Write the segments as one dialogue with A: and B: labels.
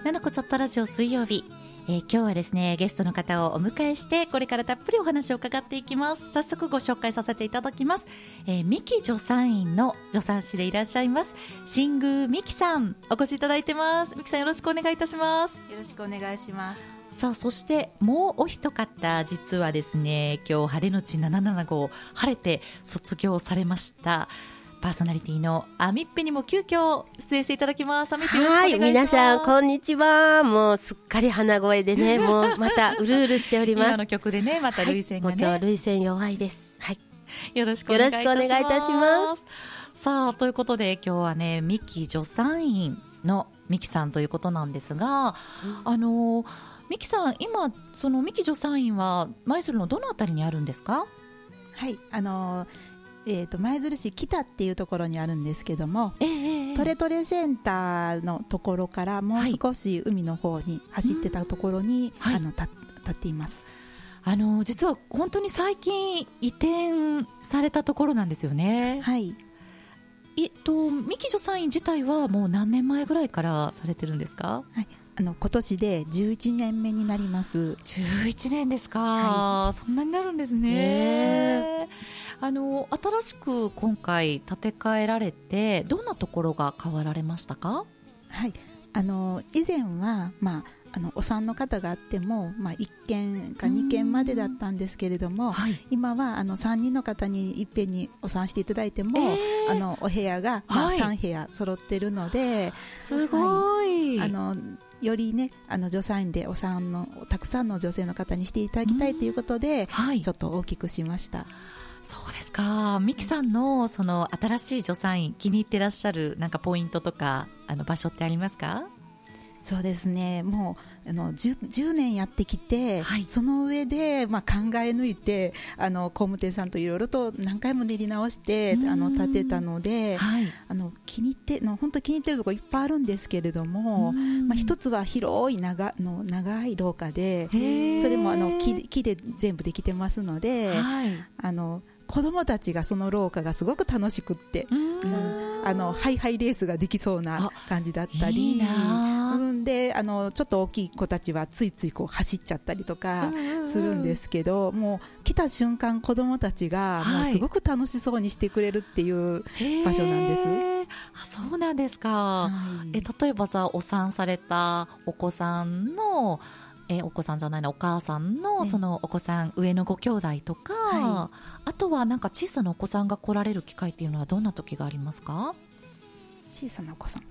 A: ななこちょっとラジオ水曜日、今日はですねゲストの方をお迎えしてこれからたっぷりお話を伺っていきます。早速ご紹介させていただきます。三木助産院の助産師でいらっしゃいます新宮美希さん、お越しいただいてます。美希さん、よろしくお願いいたします。
B: よろしくお願いします。
A: さあ、そしてもうお一方、実はですね今日晴れのち775晴れて卒業されましたパーソナリティのアミッペにも急遽出演していただきます。アミッペ、よろしくお願いします。
C: はい、皆さんこんにちは。もうすっかり鼻声でね、もうまたうるうるしております。
A: 今の曲でね、また涙腺がね、
C: はい、もう今日涙腺弱いです。はい、
A: よろしくお願いいたします。
C: よろしくお願いいたします。
A: さあ、ということで今日はね、三木助産院の三木さんということなんですが、三木さん、今その三木助産院は舞鶴のどのあたりにあるんですか？
B: はい、舞鶴市北っていうところにあるんですけども、トレトレセンターのところからもう少し海の方に走ってたところに、立っています。
A: 実は本当に最近移転されたところなんですよね。
B: はい。
A: 三木助産院自体はもう何年前ぐらいからされてるんですか？
B: はい、今年で11年目になります。
A: 11年ですか、はい、そんなになるんですね。新しく今回建て替えられてどんなところが変わられましたか？
B: はい、以前は、お産の方があっても、1件か2件までだったんですけれども、今は3人の方にいっぺんにお産していただいても、お部屋が、3部屋揃ってるので、
A: すごい、
B: よりね、助産院でお産のたくさんの女性の方にしていただきたいということで、ちょっと大きくしました。
A: そうですか。美希さんのその新しい助産院、気に入ってらっしゃるなんかポイントとか場所ってありますか？
B: そうですね、もう10年やってきて、その上で、考え抜いて工務店さんといろいろと何回も練り直して建てたので、気に入って本当に気に入ってるところいっぱいあるんですけれども、一つは広い長い廊下で、それも木で全部できてますので、子供たちがその廊下がすごく楽しくって、ハイハイレースができそうな感じだったり、
A: いいな
B: でちょっと大きい子たちはついついこう走っちゃったりとかするんですけど、もう来た瞬間子供たちがもうすごく楽しそうにしてくれるっていう場所なんです。
A: そうなんですか。例えばじゃあお産されたお子さんのお子さんじゃないな、お母さんのそのお子さん、上のご兄弟とか、あとはなんか小さなお子さんが来られる機会っていうのはどんな時がありますか？
B: 小さなお子さん、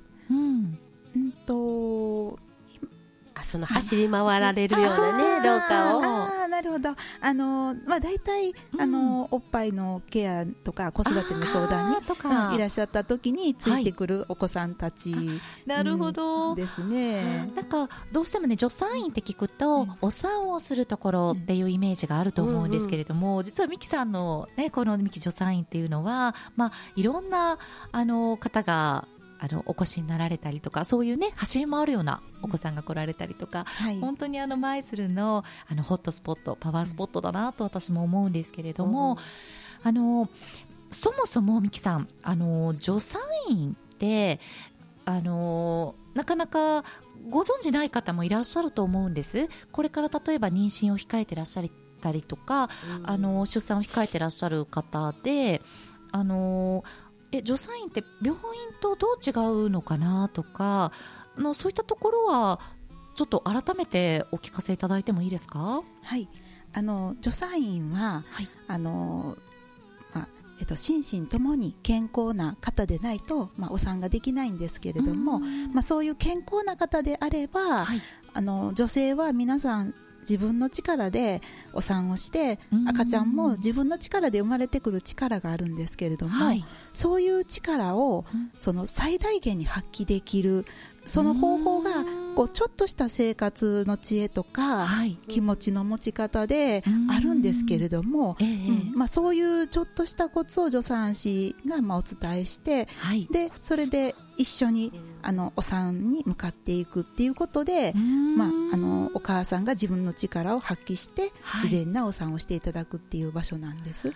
C: その走り回られるようなね、廊下を。
B: なるほど。大体おっぱいのケアとか子育ての相談にいらっしゃった時についてくるお子さんたち、
A: なるほど
B: ですね。
A: なんかどうしてもね、助産院って聞くとお産をするところっていうイメージがあると思うんですけれども、実は美希さんのね、この美希助産院っていうのは、いろんな方がお越しになられたりとか、そういうね走り回るようなお子さんが来られたりとか、本当に舞鶴のホットスポット、パワースポットだなと私も思うんですけれども、そもそも美希さん、助産院ってなかなかご存じない方もいらっしゃると思うんです。これから例えば妊娠を控えてらっしゃったりとか、出産を控えてらっしゃる方で、助産院って病院とどう違うのかなとか、そういったところはちょっと改めてお聞かせいただいてもいいですか？
B: はい、助産院は、心身ともに健康な方でないと、お産ができないんですけれども、そういう健康な方であれば、女性は皆さん自分の力でお産をして、赤ちゃんも自分の力で生まれてくる力があるんですけれども、そういう力をその最大限に発揮できるその方法がちょっとした生活の知恵とか、気持ちの持ち方であるんですけれども、そういうちょっとしたコツを助産師がお伝えして、でそれで一緒にお産に向かっていくっていうことで、お母さんが自分の力を発揮して自然なお産をしていただくっていう場所なんです。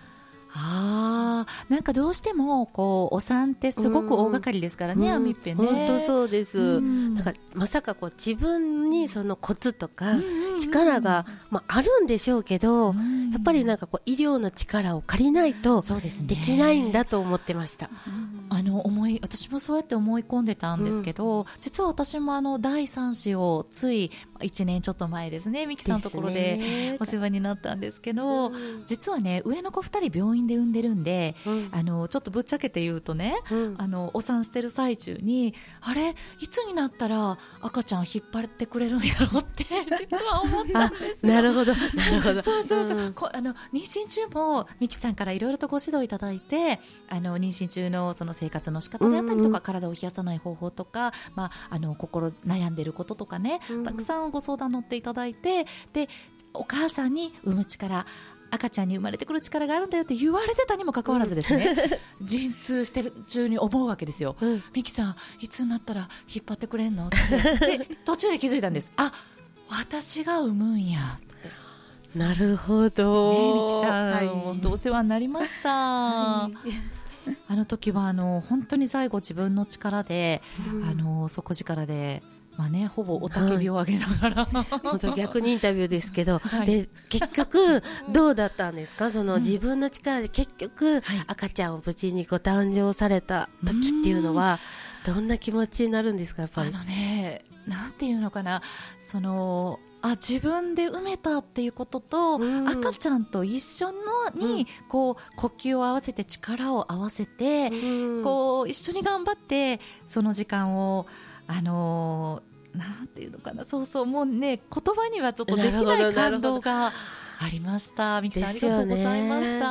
A: なんかどうしてもこうお産ってすごく大掛かりですからね、アミッペね。
C: 本当そうです。だからまさかこう自分にそのコツとか力が、あるんでしょうけど、やっぱりなんかこう医療の力を借りないとできないんだと思ってました。
A: 私もそうやって思い込んでたんですけど、実は私も第3子をつい1年ちょっと前ですね、ミキさんのところでお世話になったんですけど、実はね上の子2人病院で産んでるんで、ちょっとぶっちゃけて言うとね、お産してる最中にあれいつになったら赤ちゃん引っ張ってくれるんやろって実は思ったんですよ。
C: なるほどなるほど。
A: そう妊娠中もミキさんからいろいろとご指導いただいて、妊娠中のその生活の仕方であったりとか、体を冷やさない方法とか、心悩んでることとかね、たくさんご相談乗っていただいて、でお母さんに産む力、赤ちゃんに生まれてくる力があるんだよって言われてたにもかかわらずですね、陣痛してる中に思うわけですよ、ミキさんいつになったら引っ張ってくれんのってで途中で気づいたんです。私が産むんや。
C: なるほど、
A: ミキさん、本当お世話になりました、あの時は本当に最後自分の力で、底力でほぼおたけびを上げながら、
C: 本当逆にインタビューですけど、で結局どうだったんですか、その自分の力で結局、赤ちゃんを無事にご誕生された時っていうのはどんな気持ちになるんですか。やっぱり
A: なんていうのかな、自分で産めたっていうことと、赤ちゃんと一緒にこう呼吸を合わせて力を合わせて、こう一緒に頑張ってその時間をなんていうのかな、もうね言葉にはちょっとできない感動がありました。ミキさん、ありがとうございました。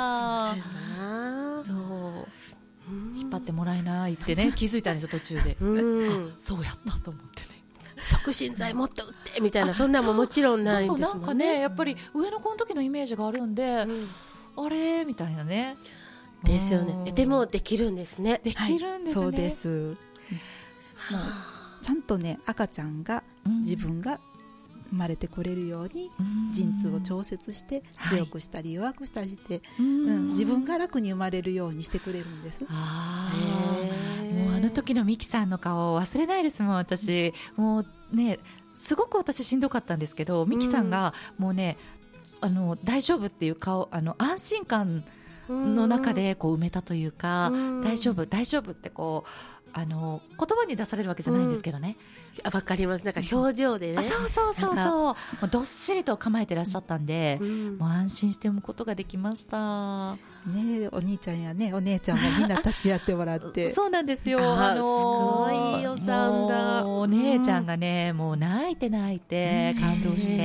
A: 引っ張ってもらえないってね気づいたんですよ途中で。そうやったと思ってね、
C: 促進剤もっと打ってみたいな、そんなももちろんないんですもんね。
A: なんかね、やっぱり上の子の時のイメージがあるんで、あれみたいなね。
C: ですよね。でもできるんですね。
A: できるんですね。
B: そうです。ちゃんとね赤ちゃんが自分が生まれてこれるように陣痛を調節して強くしたり弱くしたりして、自分が楽に生まれるようにしてくれるんです。
A: もうあの時のミキさんの顔を忘れないですもん私。もうねすごく私しんどかったんですけど、ミキさんがもうね大丈夫っていう顔、安心感の中でこう埋めたというか、大丈夫大丈夫ってこう言葉に出されるわけじゃないんですけどね、
C: わかります。なんか表情でね、
A: そうもうどっしりと構えてらっしゃったんで、もう安心して産むことができました
B: ね。お兄ちゃんやねお姉ちゃんもみんな立ち会ってもらって
A: そうなんですよ。
C: すごいお産だ。
A: お姉ちゃんがねもう泣いて感動して、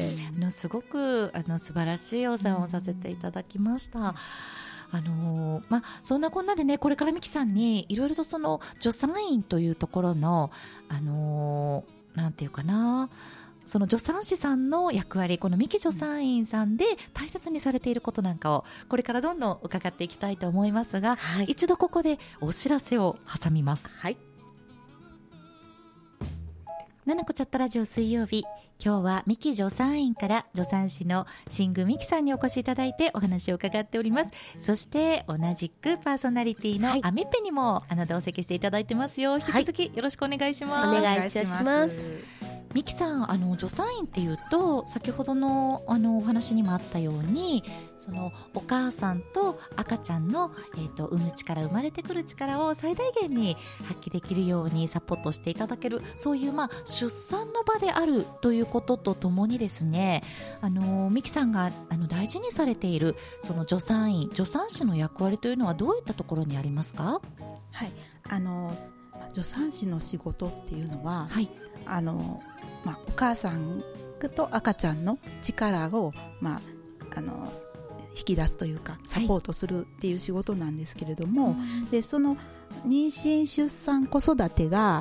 A: すごく素晴らしいお産をさせていただきました。そんなこんなでねこれからミキさんにいろいろとその助産院というところのなんていうかな、その助産師さんの役割、このミキ助産院さんで大切にされていることなんかをこれからどんどん伺っていきたいと思いますが、一度ここでお知らせを挟みます。ななこチャットラジオ水曜日、今日はミキ助産院から助産師の新宮美希さんにお越しいただいてお話を伺っております。そして同じくパーソナリティのアミッペにも同席していただいてますよ。引き続きよろしくお願いします。
C: お願いいたします。
A: ミキさん、助産院っていうと先ほどのお話にもあったように、そのお母さんと赤ちゃんの、産む力、生まれてくる力を最大限に発揮できるようにサポートしていただける、そういう、出産の場であるということとともにですね、ミキさんが大事にされているその助産院、助産師の役割というのはどういったところにありますか？
B: 助産師の仕事っていうのは、お母さんと赤ちゃんの力を、引き出すというかサポートするっていう仕事なんですけれども、でその妊娠出産子育てが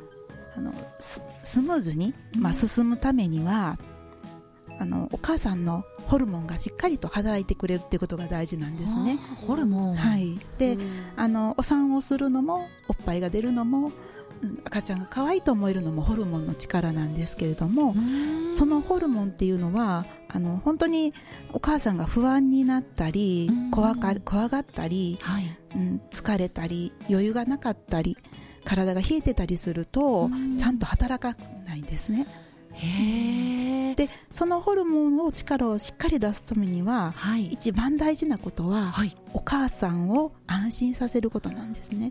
B: スムーズに、進むためにはお母さんのホルモンがしっかりと働いてくれるってことが大事なんですね。
A: ホルモン、
B: でお産をするのもおっぱいが出るのも赤ちゃんが可愛いと思えるのもホルモンの力なんですけれども、そのホルモンっていうのは本当にお母さんが不安になったり怖がったり、はい、疲れたり余裕がなかったり体が冷えてたりするとちゃんと働かないんですね。へー。でそのホルモンを力をしっかり出すためには、はい、一番大事なことは、はい、お母さんを安心させることなんですね。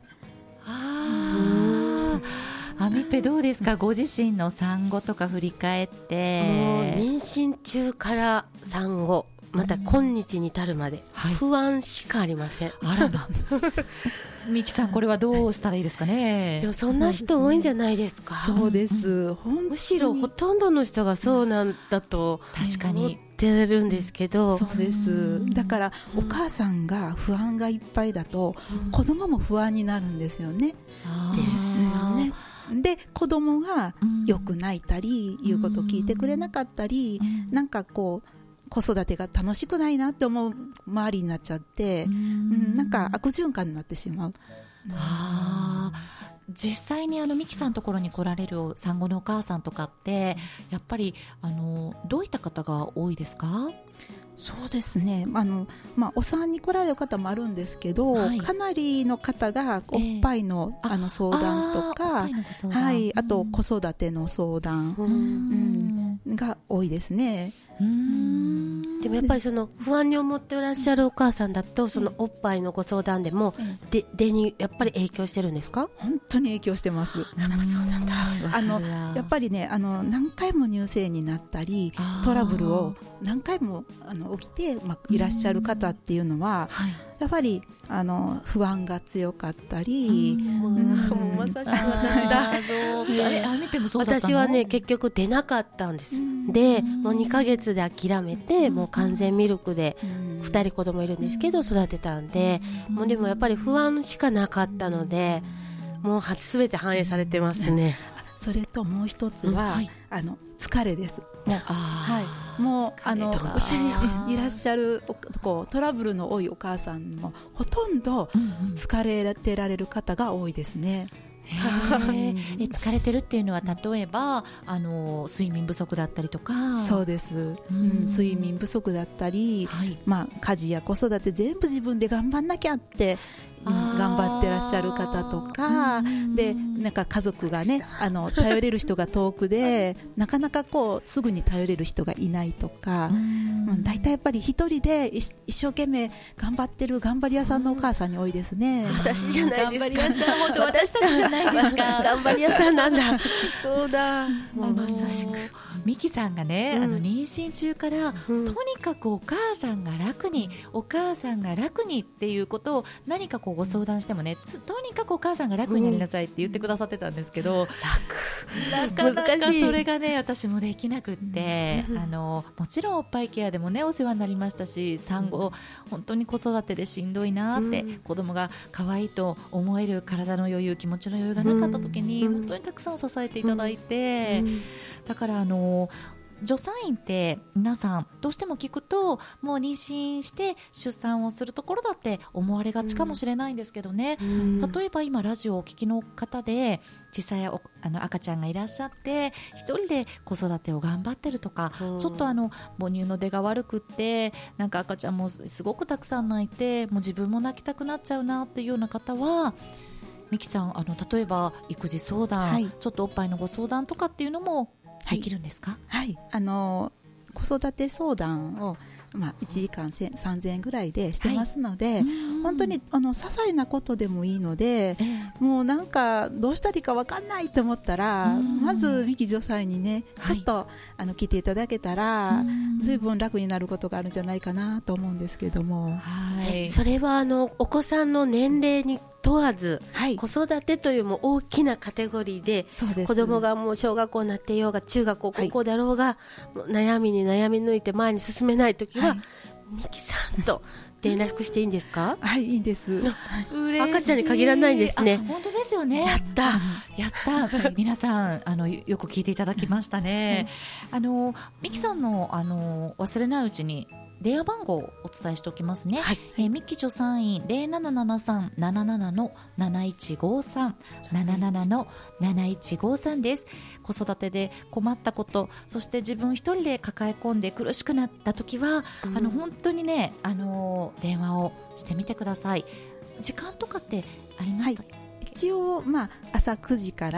A: アミペどうですか、ご自身の産後とか振り返って。
C: もう妊娠中から産後また今日に至るまで不安しかありません、
A: あらまミキさんこれはどうしたらいいですかね。
C: でもそんな人多いんじゃないですか。
B: そうです、
C: むしろほとんどの人がそうなんだと思ってるんですけど、
B: そうです。だからお母さんが不安がいっぱいだと、子供も不安になるんですよね。ですよね。で子供がよく泣いたり、言うことを聞いてくれなかったり、なんかこう子育てが楽しくないなって思う周りになっちゃって、なんか悪循環になってしまう。
A: 実際にミキさんのところに来られる産後のお母さんとかってやっぱりどういった方が多いですか？
B: そうですね、お産に来られる方もあるんですけど、はい、かなりの方がおっぱいの、相談とか、はい、あと子育ての相談、が多いですね。
C: でもやっぱりその不安に思っていらっしゃるお母さんだと、そのおっぱいのご相談でも出にやっぱり影響してるんですか？
B: 本当に影響してます。そうなんだ。やっぱりね、何回も乳腺になったりトラブルを何回も起きて、いらっしゃる方っていうのは、やっぱり不安が強かったり、
C: もうまさしく私だ。私はね結局出なかったんです。でもう2ヶ月で諦めて、もう完全ミルクで2人子供いるんですけど育てたんで、もうでもやっぱり不安しかなかったので、もう全て反映されてますね。
B: それともう一つは、疲れです。もう後ろにいらっしゃるトラブルの多いお母さんもほとんど疲れてられる方が多いですね。
A: 疲れてるっていうのは例えば睡眠不足だったりとか。
B: そうです、睡眠不足だったり、家事や子育て全部自分で頑張んなきゃって頑張ってらっしゃる方とかで、なんか家族がね頼れる人が遠くでなかなかすぐに頼れる人がいないとか、だいたいやっぱり一人で一生懸命頑張ってる頑張り屋さんのお母さんに多いですね。
C: 私じゃないですか。
A: 頑張り屋さん、本当私たちじゃないですか。
C: 頑張り屋さんなんだ。そうだ、もうまさしく
A: ミキさんがね、妊娠中から、とにかくお母さんが楽にっていうことを何かご相談してもね、とにかくお母さんが楽になりなさいって言ってくださってたんですけど、なかなかそれがね私もできなくって、もちろんおっぱいケアでもねお世話になりましたし、産後本当に子育てでしんどいなって、子供が可愛いと思える体の余裕、気持ちの余裕がなかった時に、本当にたくさん支えていただいて、だから助産院って皆さんどうしても聞くともう妊娠して出産をするところだって思われがちかもしれないんですけどね、例えば今ラジオをお聞きの方で実際赤ちゃんがいらっしゃって一人で子育てを頑張ってるとか、ちょっと母乳の出が悪くってなんか赤ちゃんもすごくたくさん泣いてもう自分も泣きたくなっちゃうなっていうような方は、ミキさん例えば育児相談、ちょっとおっぱいのご相談とかっていうのもできるんですか？
B: 子育て相談を1時間3000円ぐらいでしてますので、本当に些細なことでもいいので、もうなんかどうしたらいいか分かんないと思ったら、まずミキ助産院にねちょっと来ていただけたら随分楽になることがあるんじゃないかなと思うんですけども、
C: それはお子さんの年齢に問わず、子育てというも大きなカテゴリーで、子供がもう小学校になっていようが中学校高校だろうが、悩みに悩み抜いて前に進めないときは、ミキさんと連絡していいんですか？
B: いいです。
C: 赤ちゃんに限らないんですね。
A: 本当ですよね。
C: やった
A: 皆さんよく聞いていただきましたね。ミキさんの忘れないうちに電話番号をお伝えしておきますね、
C: はい、
A: ミキ助産院 0773-77-7153 77-7153 です。子育てで困ったこと、そして自分一人で抱え込んで苦しくなった時は、本当にね、電話をしてみてください。時間とかってありましたっけ？
B: 一応、朝9時から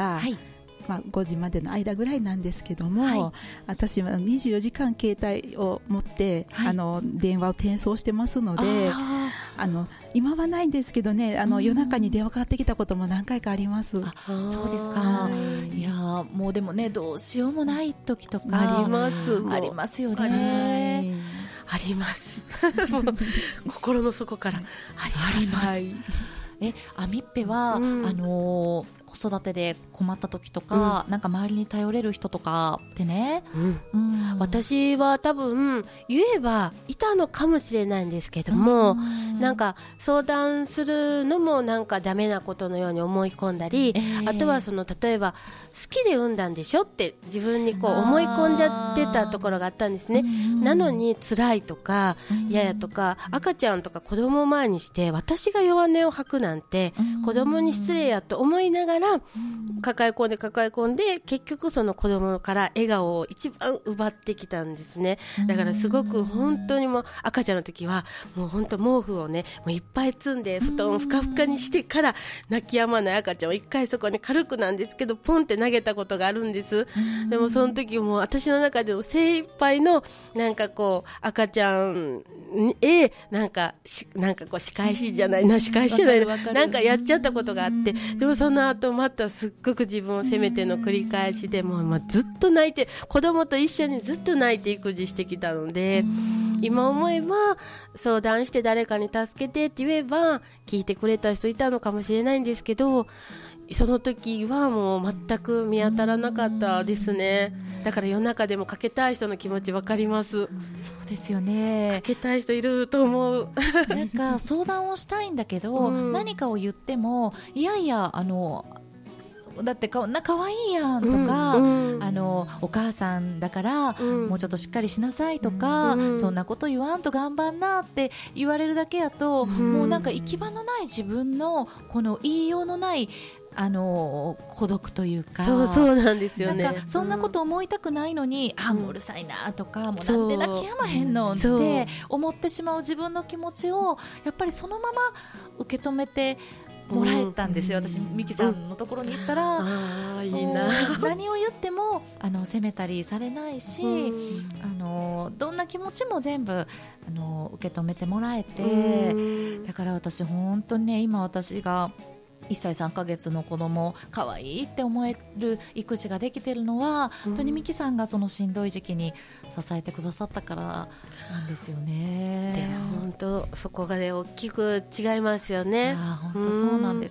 B: 、5時までの間ぐらいなんですけども、私は24時間携帯を持って、電話を転送してますので、今はないんですけどね、夜中に電話かかってきたことも何回かあります。
A: そうですか。いやもうでもね、どうしようもない時とか
C: あります
A: よね。
C: ありますもう心の底からあります。
A: アミッペは、子育てで困った時とか、なんか周りに頼れる人とかってね、
C: 私は多分言えばいたのかもしれないんですけども、なんか相談するのもなんかダメなことのように思い込んだり、あとは例えば好きで産んだんでしょって自分にこう思い込んじゃってたところがあったんですね。なのに辛いとか嫌やとか、赤ちゃんとか子供を前にして私が弱音を吐くなんて子供に失礼やと思いながら抱え込んで結局その子供から笑顔を一番奪ってきたんですね。だからすごく本当にもう赤ちゃんの時はもう本当毛布をねもういっぱい積んで布団をふかふかにしてから泣き止まない赤ちゃんを一回そこに軽くなんですけどポンって投げたことがあるんです。でもその時も私の中でも精一杯のなんかこう赤ちゃんなんかこう仕返しじゃないなんかやっちゃったことがあって、でもその後またすっごく自分を責めての繰り返しで、もうずっと泣いて子供と一緒にずっと泣いて育児してきたので、今思えば相談して誰かに助けてって言えば聞いてくれた人いたのかもしれないんですけど、その時はもう全く見当たらなかったですね。だから夜中でもかけたい人の気持ち分かります。
A: そうですよね。
C: かけたい人いると思う
A: なんか相談をしたいんだけど、何かを言ってもいやいやだってかわいいやんとか、お母さんだから、もうちょっとしっかりしなさいとか、そんなこと言わんと頑張んなって言われるだけやと、もうなんか行き場のない自分のこの言いようのない孤独というか、
C: そうなんですよね。
A: なんかそんなこと思いたくないのに、もううるさいなとか、もうなんで泣き止まへんのって思ってしまう自分の気持ちをやっぱりそのまま受け止めてもらえたんですよ。私ミキさんのところに行ったら、
C: いいな
A: 何を言っても責めたりされないし、どんな気持ちも全部受け止めてもらえて、だから私本当にね、今私が1歳3ヶ月の子供可愛いって思える育児ができてるのは、本当にミキさんがそのしんどい時期に支えてくださったからなんですよね。
C: でも本当そこがね大きく違いますよね。
A: 本当そうなんです。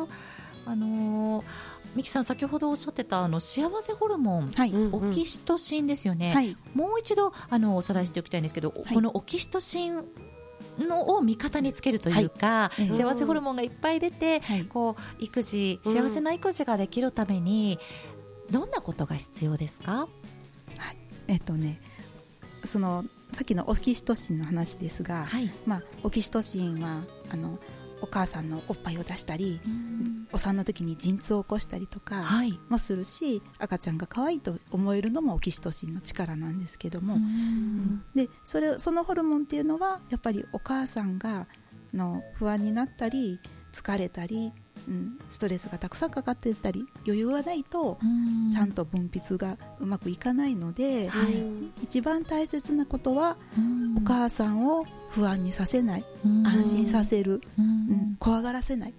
A: ミキさん先ほどおっしゃってた幸せホルモン、オキシトシンですよね、もう一度おさらいしておきたいんですけど、このオキシトシンのを味方につけるというか、幸せホルモンがいっぱい出て、こう幸せな育児ができるためにどんなことが必要ですか？
B: そのさっきのオキシトシンの話ですが、オキシトシンはお母さんのおっぱいを出したり、お産の時に陣痛を起こしたりとかもするし、赤ちゃんが可愛いと思えるのもオキシトシンの力なんですけども、でそのホルモンっていうのはやっぱりお母さんが不安になったり疲れたり、ストレスがたくさんかかってたり余裕がないとちゃんと分泌がうまくいかないので、一番大切なことはお母さんを不安にさせない、安心させる、怖がらせない。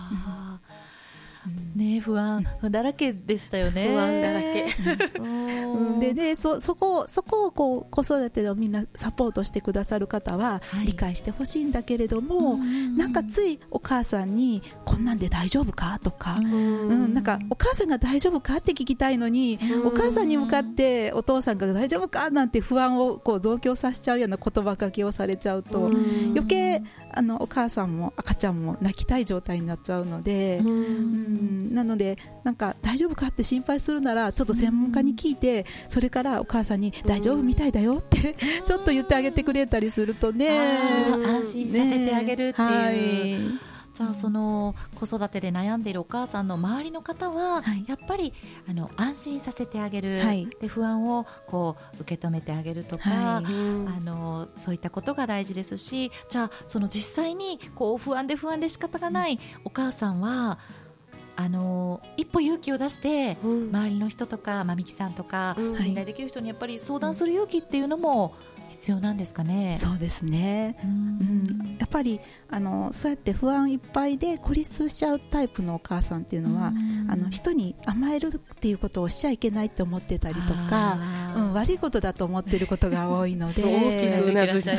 A: 不安だらけでしたよね。
C: 不安だらけ
B: でそこをこう子育てをみんなサポートしてくださる方は理解してほしいんだけれども、なんかついお母さんにこんなんで大丈夫かとか、なんかお母さんが大丈夫かって聞きたいのに、お母さんに向かってお父さんが大丈夫かなんて不安をこう増強させちゃうような言葉かけをされちゃうと、余計お母さんも赤ちゃんも泣きたい状態になっちゃうので、 なのでなんか大丈夫かって心配するならちょっと専門家に聞いて、それからお母さんに大丈夫みたいだよってちょっと言ってあげてくれたりするとね、
A: 安心させてあげるっていう、
B: はい
A: じゃあその子育てで悩んでいるお母さんの周りの方は、はい、やっぱり安心させてあげる、はい、で不安をこう受け止めてあげるとか、はい、そういったことが大事ですし、じゃあその実際にこう不安で仕方がないお母さんは一歩勇気を出して、周りの人とかミキさんとか、信頼できる人にやっぱり相談する勇気っていうのも必要なんですかね。
B: そうですね、やっぱりそうやって不安いっぱいで孤立しちゃうタイプのお母さんっていうのは、人に甘えるっていうことをしちゃいけないって思ってたりとか、悪いことだと思っていることが多いので
C: 大きくうなずいて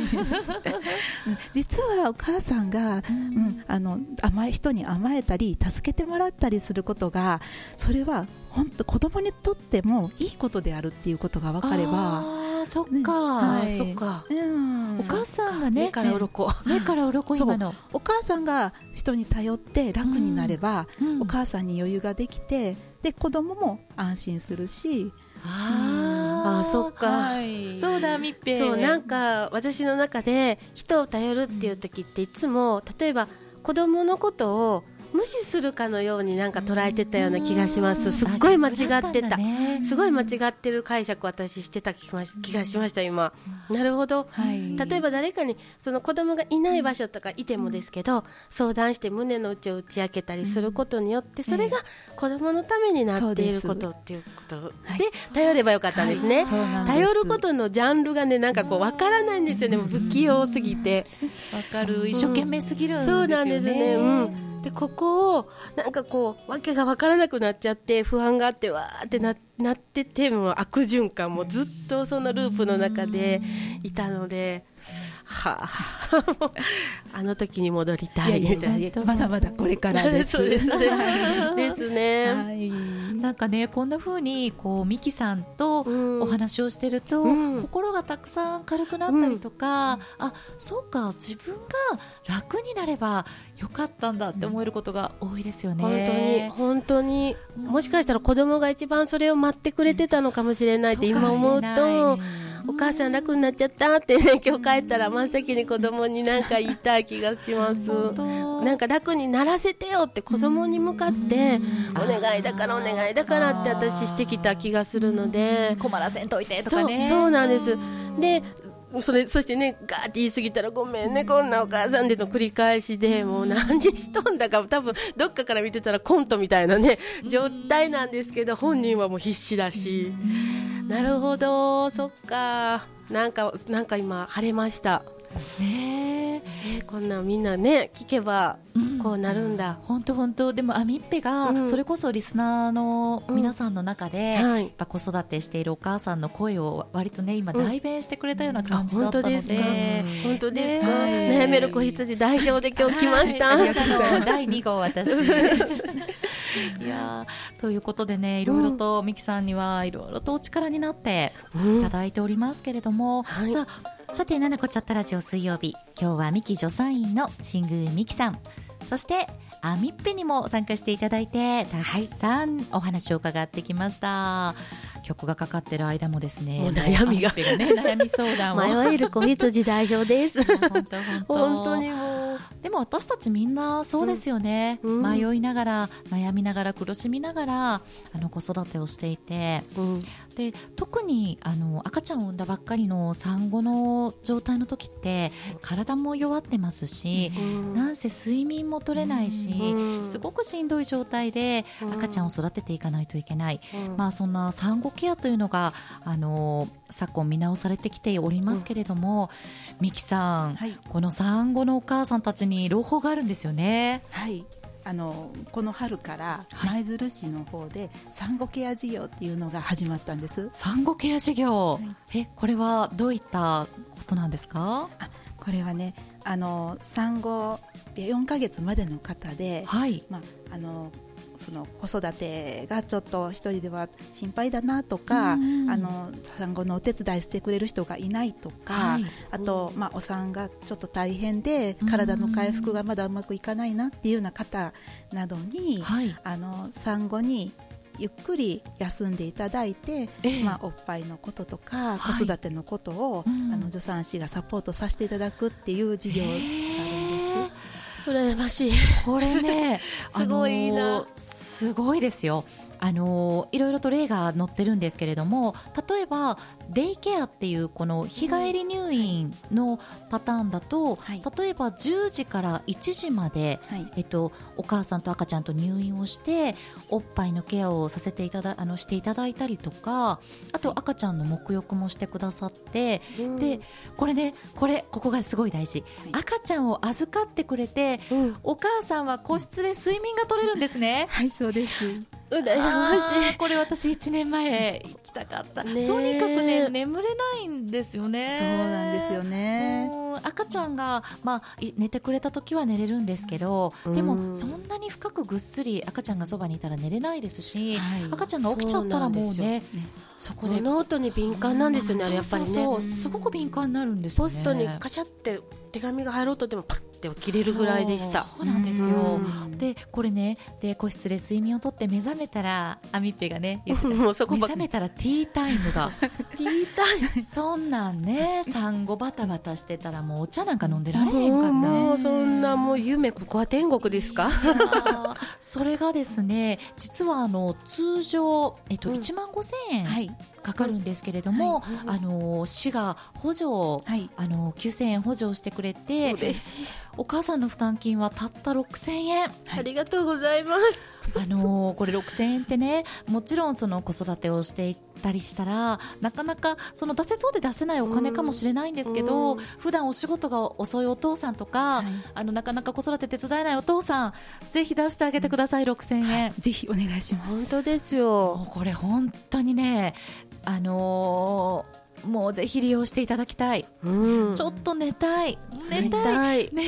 B: 実はお母さんが、人に甘えたり助けてもらったりすることが、それは本当子供にとってもいいことであるっていうことが分かれば、
A: そっか、そっか、お母さんがね、
C: 目から鱗
B: 今のお母さんが人に頼って楽になれば、お母さんに余裕ができて、で子供も安心するし、
C: そっか、
A: はい、そうだみっぺ、
C: そう、なんか私の中で人を頼るっていう時っていつも例えば子供のことを無視するかのようになんか捉えてたような気がします。すっごい間違ってた、すごい間違ってる解釈を私してた気がしました今。なるほど、例えば誰かにその子供がいない場所とかいてもですけど、相談して胸の内を打ち明けたりすることによって、それが子供のためになっていることっていうことで頼ればよかったんですね。頼ることのジャンルがね、なんかこう分からないんですよね、不器用すぎて。
A: 分かる、一生懸命すぎるんですよね。
C: そうなんですね、でここをなんかこう訳が分からなくなっちゃって、不安があってわーってなってて、もう悪循環もずっとそのループの中でいたので、あの時に戻りたいみたいな。
B: まだまだこれからです
C: ですね、
B: はい、
A: なんかね、こんな風にこうミキさんとお話をしてると、心がたくさん軽くなったりとか、そうか、自分が楽になればよかったんだって思えることが多いですよね。
C: 本当にもしかしたら子供が一番それを待ってくれてたのかもしれないって今思うと、お母さん楽になっちゃったってね、今日帰ったら真っ先に子供に何か言いたい気がします。なんか楽にならせてよって子供に向かってお願いだからって私してきた気がするので、
A: 困らせんといてとかね。
C: そうなんです。でそしてね、ガーって言い過ぎたらごめんね、こんなお母さんでの繰り返しで、もう何時しとんだか、多分どっかから見てたらコントみたいなね状態なんですけど、本人はもう必死だし。なるほど、そっか、なんか今晴れましたね。こんなんみんなね聞けばこうなるんだ。
A: 本当でもミッペがそれこそリスナーの皆さんの中で、やっぱ子育てしているお母さんの声を割とね今代弁してくれたような感じだったので、
C: 本当ですか、悩める子羊代表で今日来ました。
A: 第2号私いやということでね、いろいろとミキさんにはいろいろとお力になっていただいておりますけれども、さてななこちゃったラジオ水曜日、今日はミキ助産院の新宮ミキさん、そしてミッペにも参加していただいて、たくさんお話を伺ってきました。曲がかかってる間もですね、
C: もう悩みが、
A: 悩み相談を
C: 迷える子羊代表です本当にもう。
A: でも私たちみんなそうですよね、迷いながら悩みながら苦しみながら子育てをしていて、で特に赤ちゃんを産んだばっかりの産後の状態の時って体も弱ってますし、なんせ睡眠も取れないし、すごくしんどい状態で赤ちゃんを育てていかないといけない、そんな産後ケアというのが昨今見直されてきておりますけれども、ミキさん、この産後のお母さんたちに朗報があるんですよね。
B: はい、この春から舞鶴市の方で産後ケア事業っていうのが始まったんです。
A: 産後ケア事業、これはどういったことなんですか？
B: これはね、産後4ヶ月までの方で、 その子育てがちょっと一人では心配だなとか、産後のお手伝いしてくれる人がいないとか、はい、あと、お産がちょっと大変で体の回復がまだうまくいかないなっていうような方などに、はい、産後にゆっくり休んでいただいて、おっぱいのこととか子育てのことを、助産師がサポートさせていただくっていう事業があるんです。
C: 羨ましい。
A: これね
C: すごいいいな。
A: すごいですよ。いろいろと例が載ってるんですけれども、例えばデイケアっていうこの日帰り入院のパターンだと、はい、例えば10時から1時まで、はい、お母さんと赤ちゃんと入院をしておっぱいのケアをさせてしていただいたりとか、あと赤ちゃんの沐浴もしてくださって、でこれね、ここがすごい大事、はい、赤ちゃんを預かってくれて、お母さんは個室で睡眠が取れるんですね。
B: はい、そうです。
C: 羨ましい。
A: これ私1年前行きたかった。とにかくね、眠れないんですよね。
B: そうなんですよね。
A: 赤ちゃんが、寝てくれた時は寝れるんですけど、でもそんなに深くぐっすり赤ちゃんがそばにいたら寝れないですし、はい、赤ちゃんが起きちゃったらもうね、そこで
C: 物音に敏感なんですよね、あれやっぱりね。
A: そうすごく敏感になるんですよね。
C: ポストにカシャって手紙が入ろうとでもパッて起きれるぐらいでした。
A: そうなんですよ。でこれね、で個室で睡眠をとって目覚めたら、アミッペがね
C: もうそこ
A: 目覚めたらティータイムが
C: ティータイム
A: そんなんね、産後バタバタしてたらもうお茶なんか飲んでられへんかった。
C: もうそんなもう夢、ここは天国ですか。
A: それがですね、実は通常、1万5000円、はいかかるんですけれども、市が補助、9000円補助をしてくれて、
C: 嬉しい。
A: お母さんの負担金はたった6000円、
C: ありがとうございます。
A: これ6000円ってね、もちろんその子育てをしていったりしたらなかなかその出せそうで出せないお金かもしれないんですけど、普段お仕事が遅いお父さんとか、なかなか子育て手伝えないお父さん、ぜひ出してあげてください。6000円、
B: ぜひお願いします。
C: 本当ですよ。
A: これ本当にね、もうぜひ利用していただきたい。ちょっと寝たいって辛いん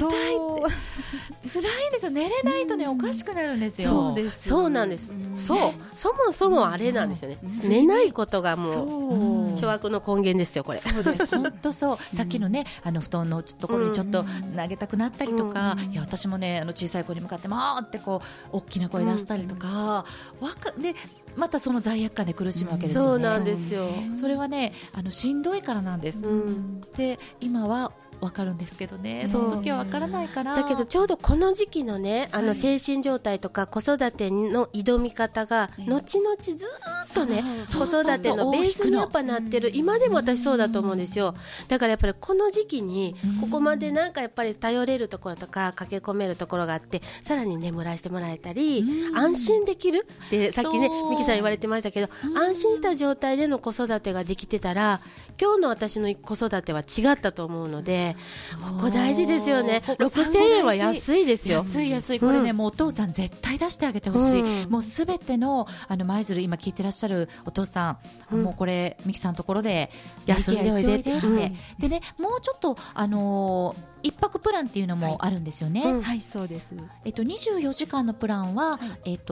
A: ですよ。寝れないとね、おかしくなるんですよ。
C: そうです、そうなんです。そもそもあれなんですよね、寝ないことがもう諸悪の根源ですよ、これ。
A: そうです、本当そう。さっきのね、布団のところにちょっと投げたくなったりとか、いや私もね、小さい子に向かってってこう大きな声出したりとか、でまたその罪悪感で苦しむわけですよね。
C: そうなんですよ。
A: それはね、しんどいからなんです、で今は分かるんですけどね、その時は分からないから。
C: だけどちょうどこの時期のね、精神状態とか子育ての挑み方が後々ずっとね、子育てのベースにやっぱなってる。今でも私そうだと思うんですよ。だからやっぱりこの時期にここまでなんかやっぱり頼れるところとか駆け込めるところがあって、さらに眠らせてもらえたり、安心できるで、さっきねミキさん言われてましたけど、安心した状態での子育てができてたら、今日の私の子育ては違ったと思うので、ここ大事ですよね。6000円は安いですよ。
A: 安い。これね、もうお父さん絶対出してあげてほしい。もうすべての舞鶴今聞いてらっしゃるお父さん、もうこれミキさんのところで
C: 休んでおいでって。
A: でね、もうちょっと一泊プランっていうのもあるんですよね。
B: はい、そうです。
A: 24時間のプランは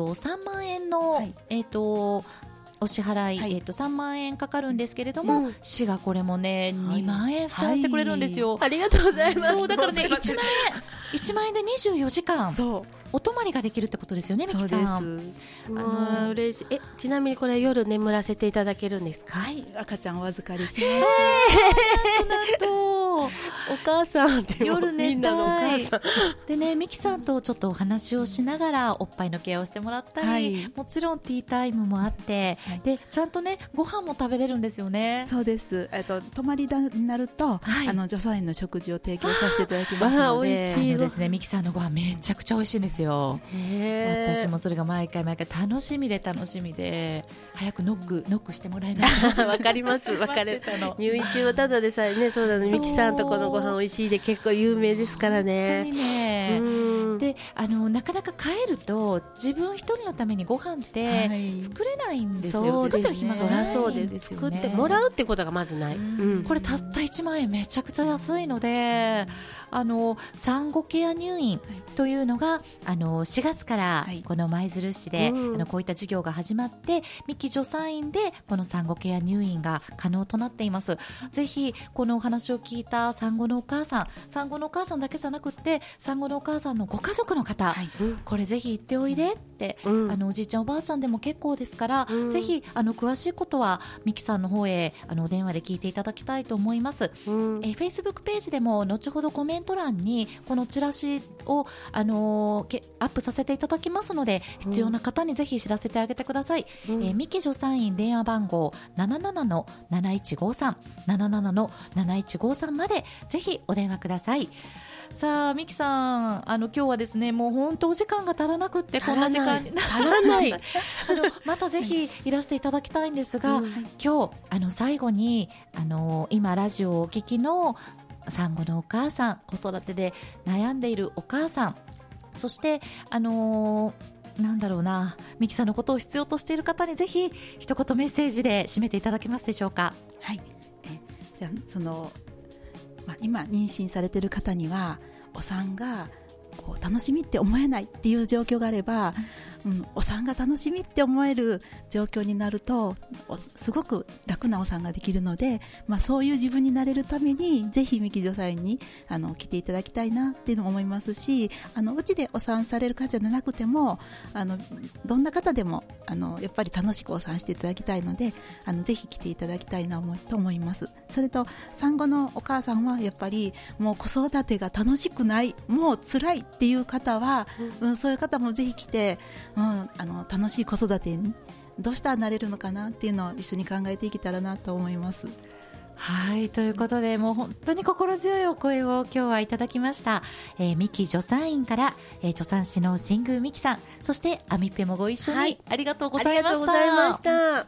A: 3万円のお支払い、3万円かかるんですけれども、市がこれもね、2万円負担してくれるんですよ。
C: ありがとうございます。
A: そうだからね、1万円で24時間お泊まりができるってことですよね、ミキさん。
C: 嬉しい。ちなみにこれ夜眠らせていただけるんですか？
B: はい、赤ちゃんお預かりします。
A: なんと
C: お母さんって
A: 夜寝たい。
C: みんなのお母さん
A: でね、ミキさんとちょっとお話をしながらおっぱいのケアをしてもらったり、もちろんティータイムもあって、でちゃんとねご飯も食べれるんですよね。
B: そうです。泊まりになると、助産院の食事を提供させていただきますので、
C: 美味しい
A: ですね。ミキさんのご飯めちゃくちゃ美味しいんですよ。私もそれが毎回楽しみで早くノックしてもらえない
C: わかります、わかる。入院中はただでさえね、そうなの、ミキさんとこのご飯美味しいで結構有名ですからね。
A: 本当にね。でなかなか帰ると自分一人のためにご飯って作れないんですよ。作ってる暇がないんですよね。
C: 作ってもらうってことがまずない。
A: これたった1万円めちゃくちゃ安いので、産後ケア入院というのが 4月からこの舞鶴市で、こういった授業が始まって三木助産院でこの産後ケア入院が可能となっています。ぜひこのお話を聞いた産後のお母さんだけじゃなくって産後のお母さんのご家族の方、これぜひ言っておいでって、おじいちゃんおばあちゃんでも結構ですから、ぜひ詳しいことは三木さんの方へお電話で聞いていただきたいと思います。Facebook ページでも後ほどコメント欄にこのチラシをアップさせていただきますので、必要な方にぜひ知らせてあげてください。三木助産院電話番号 77-7153 77-7153 までぜひお電話ください。さあ三木さん、今日はですね、もう本当お時間が足らなくってこんな時間に
C: 足らない
A: またぜひいらしていただきたいんですが、今日最後に今ラジオをお聞きの産後のお母さん、子育てで悩んでいるお母さん、そしてなんだろうな、三木さんのことを必要としている方にぜひ一言メッセージで締めていただけますでしょうか。
B: はい、じゃあ今妊娠されている方にはお産が楽しみって思えないっていう状況があれば、お産が楽しみって思える状況になるとすごく楽なお産ができるので、そういう自分になれるためにぜひ三木助産院に来ていただきたいなっていうのも思いますし、うちでお産される方じゃなくてもどんな方でもやっぱり楽しくお産していただきたいのでぜひ来ていただきたいなと思います。それと産後のお母さんはやっぱりもう子育てが楽しくない、もう辛いっていう方は、そういう方もぜひ来て、楽しい子育てにどうしたらなれるのかなっていうのを一緒に考えていけたらなと思います。
A: はい、ということでもう本当に心強いお声を今日はいただきました。三木助産院から、助産師の新宮美希さん、そしてアミペもご一緒に、ありがとうございました。